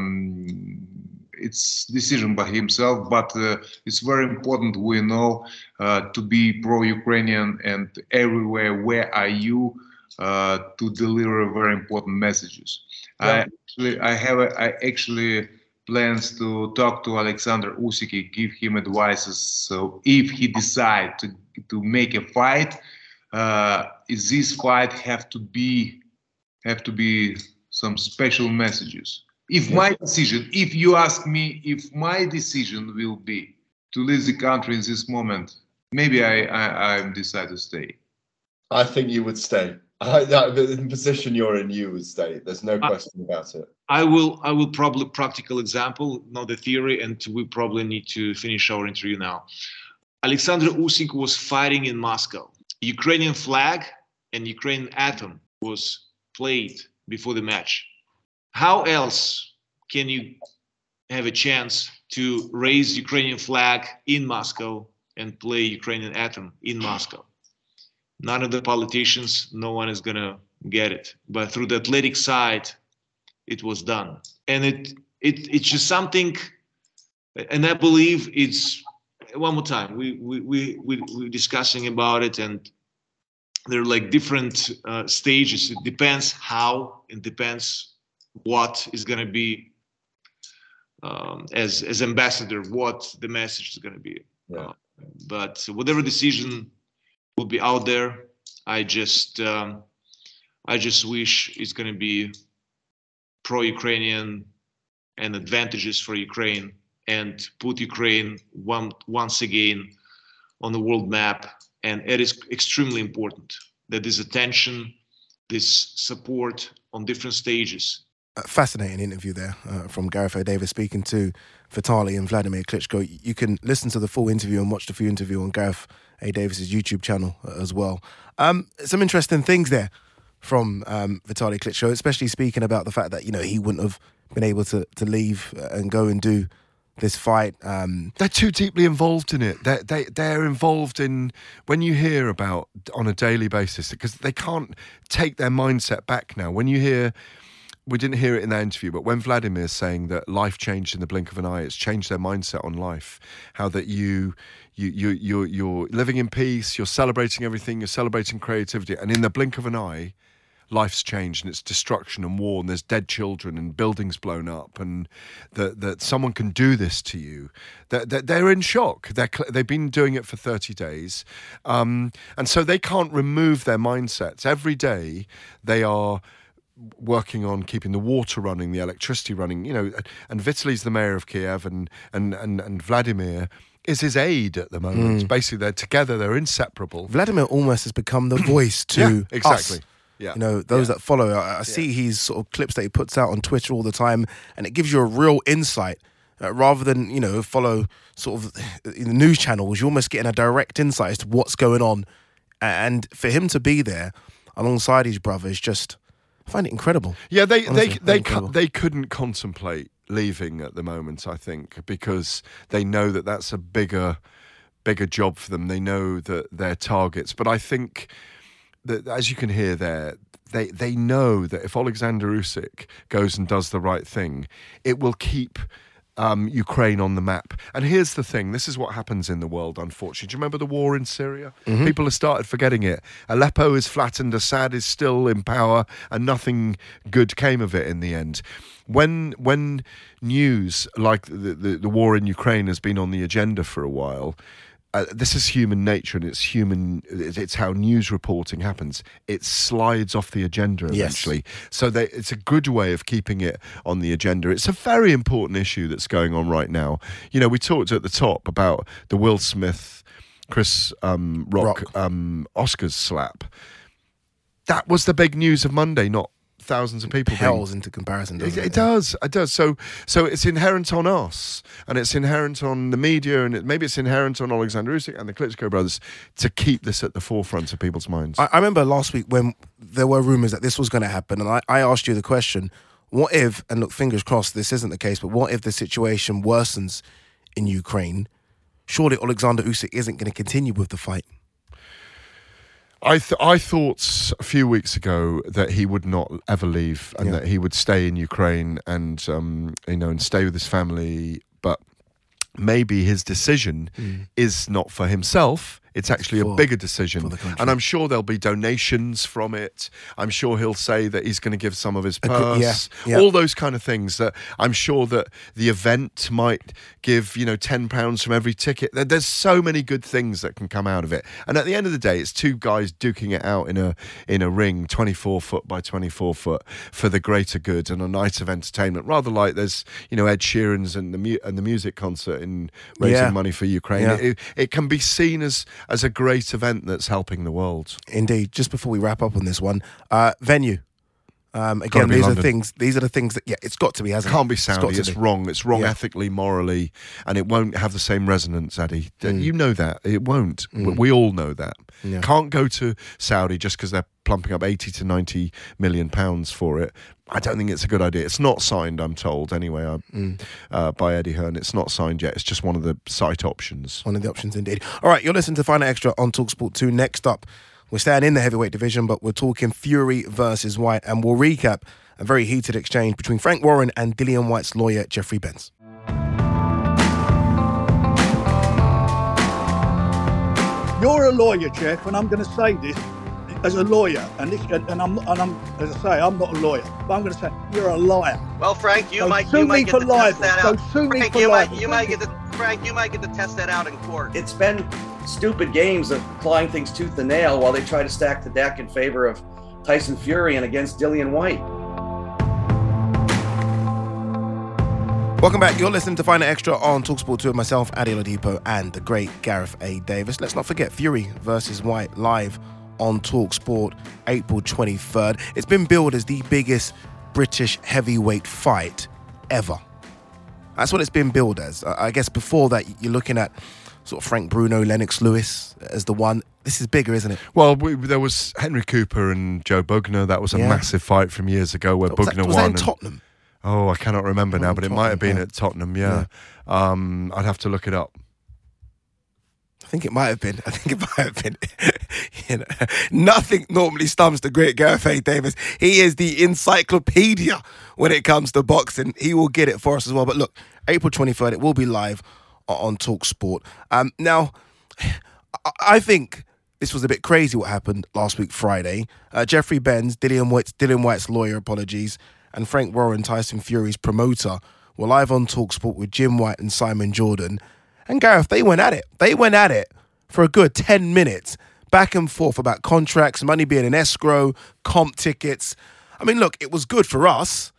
um, it's decision by himself, but uh, it's very important. We know uh, to be pro-Ukrainian and everywhere. Where are you uh, to deliver very important messages? Yeah. I actually, I have, a, I actually plans to talk to Alexander Usyk, give him advices. So if he decide to to make a fight, uh, is this fight have to be have to be some special messages. If my decision, if you ask me, if my decision will be to leave the country in this moment, maybe I I, I decide to stay. I think you would stay. I, that, the position you're in, you would stay. There's no question I, about it. I will. I will probably practical example, not the theory, and we probably need to finish our interview now. Alexander Usyk was fighting in Moscow. Ukrainian flag and Ukrainian anthem was played before the match. How else can you have a chance to raise Ukrainian flag in Moscow and play Ukrainian anthem in Moscow? None of the politicians, no one is gonna get it. But through the athletic side, it was done. And it it it's just something, and I believe it's, one more time, we we we, we we're discussing about it, and there are like different uh, stages. It depends how, it depends what is gonna be um, as as ambassador, what the message is gonna be. Yeah. Uh, but whatever decision will be out there, I just um, I just wish it's going to be pro-Ukrainian and advantages for Ukraine, and put Ukraine one, once again on the world map. And it is extremely important that this attention, this support on different stages. A fascinating interview there uh, from Gareth A. Davis speaking to Vitaly and Vladimir Klitschko. You can listen to the full interview and watch the full interview on Gareth A. Davis's YouTube channel as well. Um, some interesting things there from um, Vitaly Klitschko, especially speaking about the fact that, you know, he wouldn't have been able to to leave and go and do this fight. Um, they're too deeply involved in it. They're, they, they're involved in, when you hear about, on a daily basis, because they can't take their mindset back now. When you hear, we didn't hear it in that interview, but when Vladimir's saying that life changed in the blink of an eye, it's changed their mindset on life. How that you, you, you, you're, you're living in peace, you're celebrating everything, you're celebrating creativity, and in the blink of an eye, life's changed, and it's destruction and war, and there's dead children and buildings blown up, and that that someone can do this to you. They're, they're in shock. They're, they've been doing it for thirty days. Um, and so they can't remove their mindsets. Every day they are working on keeping the water running, the electricity running, you know, and Vitaly's the mayor of Kiev, and, and, and, and Vladimir is his aide at the moment. Mm. Basically, they're together, they're inseparable. Vladimir almost has become the voice to yeah, exactly. us. Yeah. You know, those yeah. that follow. I, I see yeah. his sort of clips that he puts out on Twitter all the time, and it gives you a real insight. Uh, rather than, you know, follow sort of in the news channels, you're almost getting a direct insight as to what's going on. And for him to be there alongside his brother is just, I find it incredible. Yeah, they Honestly, they they incredible. they couldn't contemplate leaving at the moment, I think, because they know that that's a bigger bigger job for them. They know that they're targets. But I think that, as you can hear there, they they know that if Alexander Usyk goes and does the right thing, it will keep um, Ukraine on the map. And here's the thing, this is what happens in the world, unfortunately. Do you remember the war in Syria? Mm-hmm. People have started forgetting it. Aleppo is flattened, Assad is still in power, and nothing good came of it in the end. When when news like the, the, the war in Ukraine has been on the agenda for a while, Uh, this is human nature, and it's human. It's how news reporting happens. It slides off the agenda eventually. Yes. So they, it's a good way of keeping it on the agenda. It's a very important issue that's going on right now. You know, we talked at the top about the Will Smith, Chris um, Rock, Rock. Um, Oscars slap. That was the big news of Monday, not thousands of people. Pales into comparison, doesn't it, it? It does, it does. So, so it's inherent on us, and it's inherent on the media, and it, maybe it's inherent on Alexander Usyk and the Klitschko brothers to keep this at the forefront of people's minds. I, I remember last week when there were rumours that this was going to happen, and I, I asked you the question, what if, and look, fingers crossed this isn't the case, but what if the situation worsens in Ukraine? Surely Alexander Usyk isn't going to continue with the fight. I th- I thought a few weeks ago that he would not ever leave, and yeah. that he would stay in Ukraine and um, you know and stay with his family. But maybe his decision mm. is not for himself. It's actually for, a bigger decision. And I'm sure there'll be donations from it. I'm sure he'll say that he's going to give some of his purse. Yeah, yeah. All those kind of things. That I'm sure that the event might give, you know, ten pounds from every ticket. There's so many good things that can come out of it. And at the end of the day, it's two guys duking it out in a in a ring, twenty-four foot by twenty-four foot, for the greater good and a night of entertainment. Rather like there's, you know, Ed Sheeran's and the mu- and the music concert in raising yeah. money for Ukraine. Yeah. It, it can be seen as as a great event that's helping the world. Indeed. Just before we wrap up on this one, uh, venue. Um, again, these London. are things. These are the things that yeah, it's got to be, hasn't it? Can't be It's Saudi. got to It's, be. wrong. It's wrong Yeah. ethically, morally, and it won't have the same resonance, Addy. Mm. You know that it won't. Mm. We all know that. Yeah. Can't go to Saudi just because they're plumping up eighty to ninety million pounds for it. I don't think it's a good idea. It's not signed, I'm told, anyway, uh, Mm. uh, by Eddie Hearn. It's not signed yet. It's just one of the site options. One of the options, indeed. All right, you're listening to Find Out Extra on TalkSport two. Next up, we're staying in the heavyweight division, but we're talking Fury versus White, and we'll recap a very heated exchange between Frank Warren and Dillian White's lawyer, Jeffrey Benz. You're a lawyer, Jeff, and I'm going to say this as a lawyer, and this, and, and I'm, and I'm, as I say, I'm not a lawyer, but I'm going to say you're a liar. Well, Frank, you So might sue you me might get for to libel. test that So out. sue me Frank, for you libel. might you might get to Frank, you might get to test that out in court. It's been stupid games of clawing things tooth and nail while they try to stack the deck in favor of Tyson Fury and against Dillian White. Welcome back. You're listening to Find Out Extra on TalkSport two with myself, Adi Oladipo, and the great Gareth A. Davis. Let's not forget Fury versus White live on TalkSport April twenty-third. It's been billed as the biggest British heavyweight fight ever. That's what it's been billed as. I guess before that, you're looking at sort of Frank Bruno, Lennox Lewis as the one. This is bigger, isn't it? Well, we, there was Henry Cooper and Joe Bugner. That was a Yeah. massive fight from years ago where Was that- Bugner was won. that in and- Tottenham? Oh, I cannot remember now, but it might have been yeah. at Tottenham, yeah. Um, I'd have to look it up. I think it might have been. I think it might have been. you know, nothing normally stumps the great Gareth A. Davis. He is the encyclopedia when it comes to boxing. He will get it for us as well. But look, April twenty-third, it will be live on TalkSport. Um, now, I think this was a bit crazy what happened last week, Friday. Uh, Jeffrey Benz, Dillian White's, Dillian White's lawyer, apologies, and Frank Warren, Tyson Fury's promoter, were live on TalkSport with Jim White and Simon Jordan. And Gareth, they went at it. They went at it for a good ten minutes, back and forth about contracts, money being in escrow, comp tickets. I mean, look, it was good for us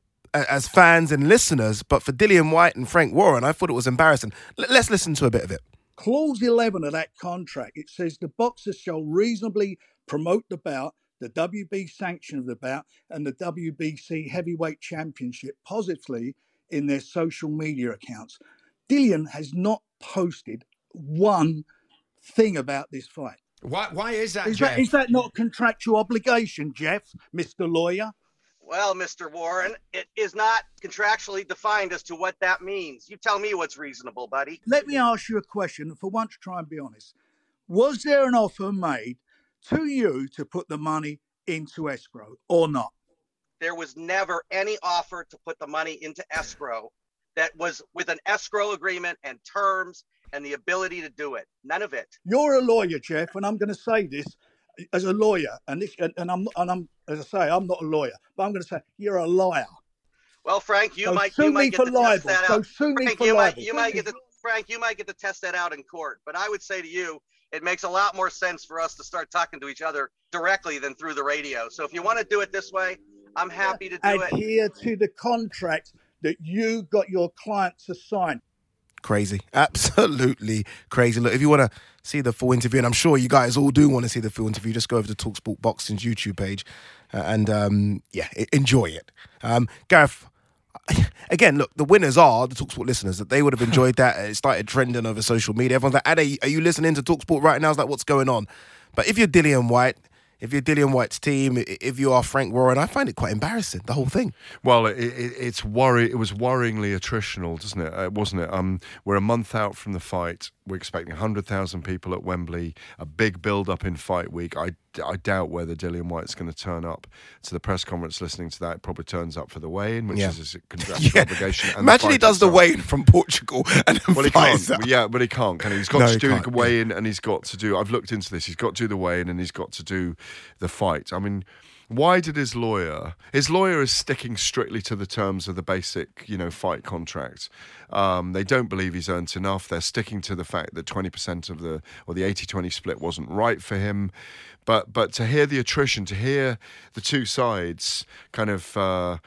as fans and listeners, but for Dillian White and Frank Warren, I thought it was embarrassing. Let's listen to a bit of it. Clause eleven of that contract, it says the boxer shall reasonably promote the bout, the W B sanction of the bout, and the W B C Heavyweight Championship positively in their social media accounts. Dillian has not posted one thing about this fight. Why, why is that, Is Jeff? that, is that not a contractual obligation, Jeff, Mister Lawyer? Well, Mister Warren, it is not contractually defined as to what that means. You tell me what's reasonable, buddy. Let me ask you a question, and for once try and be honest. Was there an offer made to you to put the money into escrow or not? There was never any offer to put the money into escrow that was with an escrow agreement and terms and the ability to do it. None of it. You're a lawyer, Jeff, and I'm going to say this as a lawyer, and this, and, and I'm, and I'm, as I say, I'm not a lawyer, but I'm going to say you're a liar. Well, Frank, you So might sue you me might get for to libel. test that So out. sue me Frank, for you might libel. you might get to Frank, you might get to test that out in court. But I would say to you, it makes a lot more sense for us to start talking to each other directly than through the radio. So if you want to do it this way, I'm happy to do it. Adhere to the contract that you got your client to sign. Crazy. Absolutely crazy. Look, if you want to see the full interview, and I'm sure you guys all do want to see the full interview, just go over to TalkSport Boxing's YouTube page uh, and, um, yeah, enjoy it. Um, Gareth, again, look, the winners are the TalkSport listeners. That they would have enjoyed that. It started trending over social media. Everyone's like, Ade, are you listening to TalkSport right now? It's like, what's going on? But if you're Dillian White, if you're Dillian White's team, if you are Frank Warren, I find it quite embarrassing, the whole thing. Well, it, it, it's worry. It was worryingly attritional, doesn't it? Uh, wasn't it? Um, we're a month out from the fight. We're expecting one hundred thousand people at Wembley. A big build-up in fight week. I, I doubt whether Dillian White's going to turn up to the press conference. Listening to that, probably turns up for the weigh-in, which Yeah. is his contractual Yeah. obligation. And Imagine the he does the itself. weigh-in from Portugal and then Well, he flies can't. out. Yeah, but he can't. Can he? He's got No, to he do can't, the weigh-in, and he's got to do. I've looked into this. He's got to do the weigh-in, and he's got to do the fight. I mean, why did his lawyer? His lawyer is sticking strictly to the terms of the basic, you know, fight contract. Um, they don't believe he's earned enough. They're sticking to the fact that twenty percent of the or the eighty twenty split wasn't right for him. But but to hear the attrition, to hear the two sides kind of. Uh,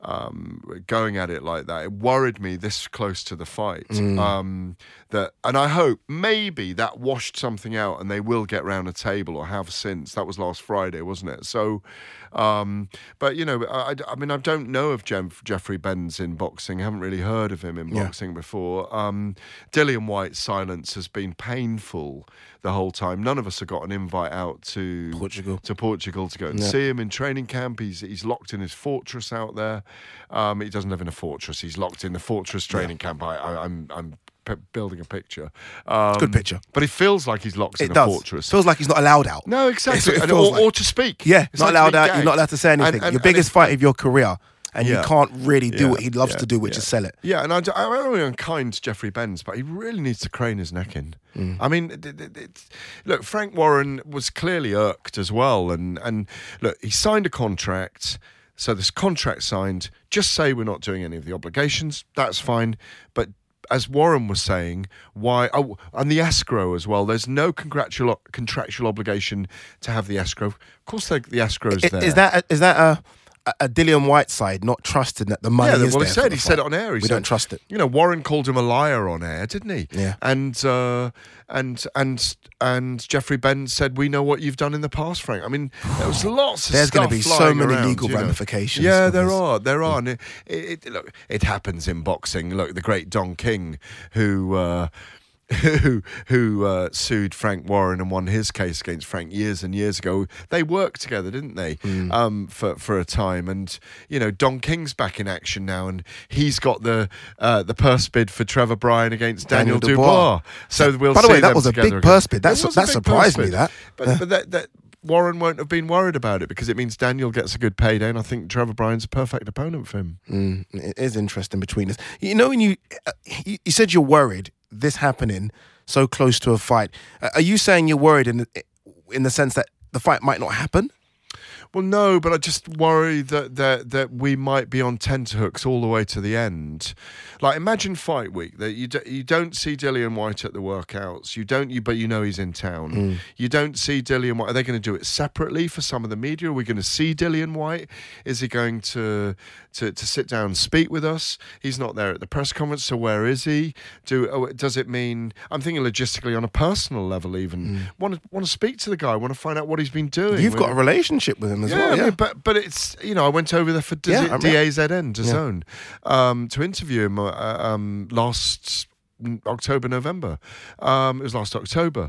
um, going at it like that. It worried me this close to the fight. Mm. Um, that, and I hope maybe that washed something out, and they will get round a table or have since. That was last Friday, wasn't it? So, um, but you know, I, I mean, I don't know of Jeff, Jeffrey Benz in boxing. I haven't really heard of him in Yeah. boxing before. Um, Dillian White's silence has been painful the whole time. None of us have got an invite out to Portugal to Portugal to go and Yeah. see him in training camp. He's he's locked in his fortress out there. Um, he doesn't live in a fortress. He's locked in the fortress training camp. I, I, I'm I'm p- building a picture. Um, Good picture. But it feels like he's locked It in a does. fortress. Feels like he's not allowed out. No, exactly. It And- feels or, like- or to speak. Yeah, It's not like to allowed be out. gagged. You're not allowed to say anything. And- and- your and biggest it's- fight of your career, and Yeah. you can't really do Yeah, what he loves yeah, to do, which yeah. is sell it. Yeah, and I, I, I'm only unkind to Jeffrey Benz, but he really needs to crane his neck in. Mm. I mean, it, it, it's, look, Frank Warren was clearly irked as well, and and look, he signed a contract. So this contract signed. Just say we're not doing any of the obligations. That's fine, but. As Warren was saying, why? Oh, and the escrow as well. There's no contractual contractual obligation to have the escrow. Of course, the, the escrow's I- there. Is that a, is that a, a Dillian White side not trusting that the money yeah, is well, there? he for said the he said it fight? on air. He we said, don't trust it. You know, Warren called him a liar on air, didn't he? Yeah. And uh, and and and Jeffrey Benz said, "We know what you've done in the past, Frank." I mean, there was lots of There's stuff gonna be so flying many around, legal you know. ramifications Yeah, of there this. are. There are. And it, it, it, look, it happens in boxing. Look, the great Don King, who. Uh, who who uh, sued Frank Warren and won his case against Frank years and years ago. They worked together, didn't they, Mm. um, for for a time? And you know, Don King's back in action now, and he's got the uh, the purse bid for Trevor Bryan against Daniel, Daniel Dubois. Dubois. So we'll By the see way, that them was a together big again. purse bid. It That's- was a that big surprised purse me, bid. that. But, Yeah. but that, that Warren won't have been worried about it because it means Daniel gets a good payday, and I think Trevor Bryan's a perfect opponent for him. Mm, it is interesting between us. You know, when you uh, you, you said you're worried this happening so close to a fight. Uh, are you saying you're worried in the, in the sense that the fight might not happen? Well, no, but I just worry that, that that we might be on tenterhooks all the way to the end. Like, imagine fight week that you do, you don't see Dillian White at the workouts. You don't, you but you know he's in town. Mm. You don't see Dillian White. Are they going to do it separately for some of the media? Are we going to see Dillian White? Is he going to to to sit down and speak with us? He's not there at the press conference, so where is he? Do oh, does it mean? I'm thinking logistically on a personal level, even want to want to speak to the guy. Want to find out what he's been doing. You've got a With- relationship with him as yeah, well. I Yeah, mean, but but it's, you know, I went over there for D- Yeah, I remember. D A Z N, Yeah. DAZN, um, to interview him uh, um, last October, November. Um, it was last October.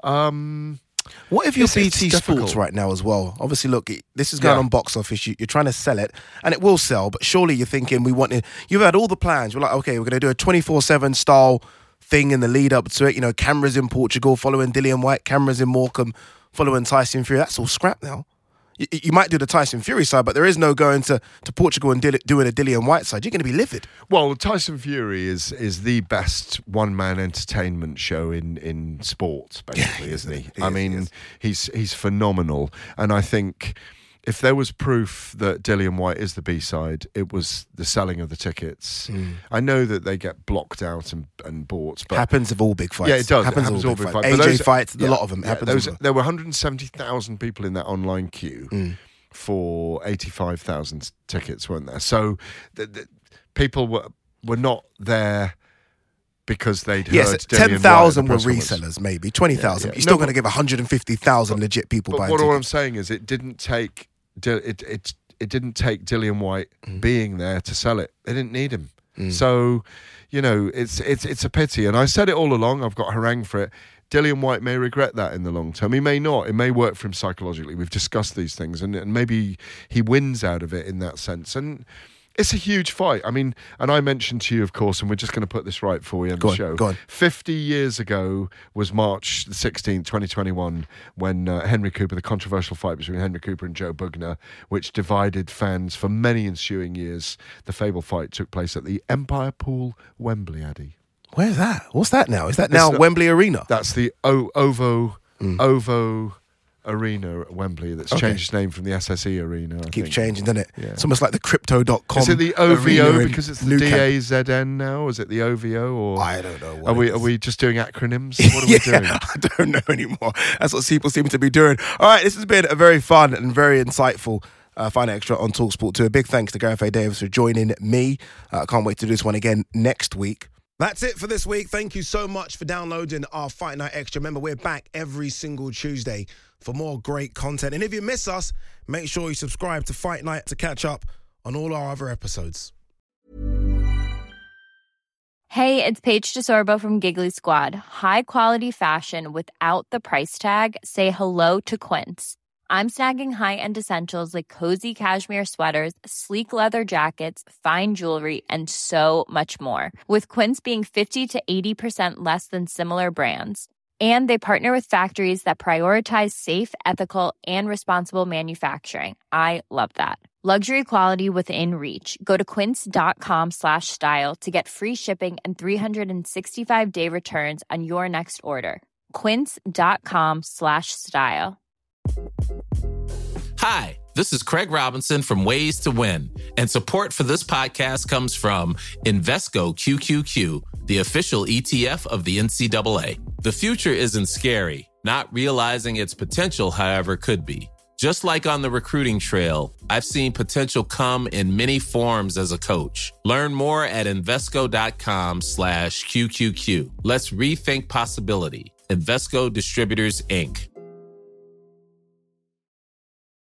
Um, What if you're it's- B it's T difficult. Sports right now as well? Obviously, look, it- this is going Yeah. on box office. You, you're trying to sell it, and it will sell. But surely you're thinking we want. You've had all the plans. You're like, okay, we're going to do a twenty-four seven style thing in the lead up to it. You know, cameras in Portugal following Dillian White, cameras in Morecambe following Tyson Fury. That's all scrap now. You, you might do the Tyson Fury side, but there is no going to, to Portugal and Dill- doing a Dillian White side. You're going to be livid. Well, Tyson Fury is is the best one man entertainment show in in sport, basically, isn't he? He I is, mean, he is. he's he's phenomenal, and I think if there was proof that Dillian White is the B side, it was the selling of the tickets. Mm. I know that they get blocked out and, and bought, but Happens with all big fights. yeah, it does. Happens, it happens with all all big big fights. fights. A But J those- fights, a yeah, lot of them. yeah, happens. those- with them. there were one hundred seventy thousand people in that online queue Mm. for eighty-five thousand tickets, weren't there? So the, the, people were were not there because they'd Yes, heard Dillian ten thousand White were at the press conference. resellers, maybe twenty thousand. Yeah, yeah. You're still No, going to give one hundred fifty thousand legit people But buying what all I'm tickets. saying is, it didn't take Dil- it it it didn't take Dillian White Mm. being there to sell it. They didn't need him. Mm. So, you know, it's it's it's a pity. And I said it all along. I've got harangue for it. Dillian White may regret that in the long term. He may not. It may work for him psychologically. We've discussed these things, and, and maybe he wins out of it in that sense. And it's a huge fight. I mean, and I mentioned to you, of course, and we're just going to put this right for you on Go the on, show. go on. fifty years ago was March the sixteenth, twenty twenty-one, when uh, Henry Cooper, the controversial fight between Henry Cooper and Joe Bugner, which divided fans for many ensuing years, the fabled fight took place at the Empire Pool, Wembley, Addy. Where's that? What's that now? Is that now It's- Wembley Arena? That's the o- OVO Mm. OVO Arena at Wembley. That's Okay. changed its name from the S S E Arena. I Keeps think. changing, doesn't it? Yeah. It's almost like the crypto dot com. Is it the O V O arena in because it's the Nou D Camp. A Z N now? Is it the O V O or I don't know. What Are it we is. are we just doing acronyms? What are we yeah, doing? I don't know anymore. That's what people seem to be doing. All right, this has been a very fun and very insightful Uh, Fight Night Extra on TalkSport two. A big thanks to Gareth A. Davis for joining me. I uh, can't wait to do this one again next week. That's it for this week. Thank you so much for downloading our Fight Night Extra. Remember, we're back every single Tuesday for more great content. And if you miss us, make sure you subscribe to Fight Night to catch up on all our other episodes. Hey, it's Paige DeSorbo from Giggly Squad. High quality fashion without the price tag. Say hello to Quince. I'm snagging high-end essentials like cozy cashmere sweaters, sleek leather jackets, fine jewelry, and so much more. With Quince being fifty to eighty percent less than similar brands. And they partner with factories that prioritize safe, ethical, and responsible manufacturing. I love that. Luxury quality within reach. Go to quince.com slash style to get free shipping and three sixty-five day returns on your next order. Quince.com slash style. Hi, this is Craig Robinson from Ways to Win, and support for this podcast comes from Invesco Q Q Q, the official E T F of the N C double A. The future isn't scary. Not realizing its potential, however, could be. Just like on the recruiting trail, I've seen potential come in many forms as a coach. Learn more at Invesco.com slash QQQ. Let's rethink possibility. Invesco Distributors, Incorporated.